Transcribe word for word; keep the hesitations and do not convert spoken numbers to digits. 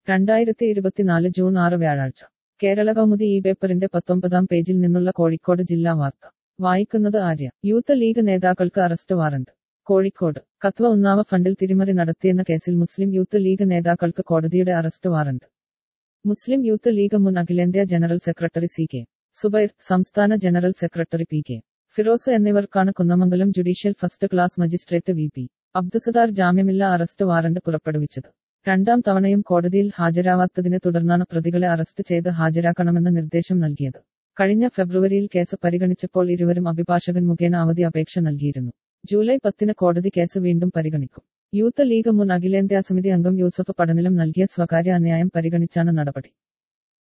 രണ്ടായിരത്തി ഇരുപത്തിനാല് ജൂൺ ആറ് വ്യാഴാഴ്ച കേരള കൗമുദി ഈ പേപ്പറിന്റെ പത്തൊമ്പതാം പേജിൽ നിന്നുള്ള കോഴിക്കോട് ജില്ലാ വാർത്ത വായിക്കുന്നത് ആര്യ. യൂത്ത് ലീഗ് നേതാക്കൾക്ക് അറസ്റ്റ് വാറണ്ട്. കോഴിക്കോട്. കത്വ ഉന്നാവ ഫണ്ടിൽ തിരിമറി നടത്തിയെന്ന കേസിൽ മുസ്ലിം യൂത്ത് ലീഗ് നേതാക്കൾക്ക് കോടതിയുടെ arrest warrant. Muslim youth league മുൻ അഖിലേന്ത്യാ general secretary C K Zubair, സംസ്ഥാന general secretary P K Firoz എന്നിവർക്കാണ് Kunnamangalam judicial first class magistrate V P Abdussathar ജാമ്യമില്ലാ അറസ്റ്റ് വാറണ്ട് പുറപ്പെടുവിച്ചത്. രണ്ടാം തവണയും കോടതിയിൽ ഹാജരാവാത്തതിനെ തുടർന്നാണ് പ്രതികളെ അറസ്റ്റ് ചെയ്ത് ഹാജരാക്കണമെന്ന നിർദ്ദേശം നൽകിയത്. കഴിഞ്ഞ ഫെബ്രുവരിയിൽ കേസ് പരിഗണിച്ചപ്പോൾ ഇരുവരും അഭിഭാഷകൻ മുഖേന അവധി അപേക്ഷ നൽകിയിരുന്നു. ജൂലൈ പത്തിന് കോടതി കേസ് വീണ്ടും പരിഗണിക്കും. യൂത്ത് ലീഗ് മുൻ അഖിലേന്ത്യാ സമിതി അംഗം യൂസഫ് പടനിലം നൽകിയ സ്വകാര്യ അന്യായം പരിഗണിച്ചാണ് നടപടി.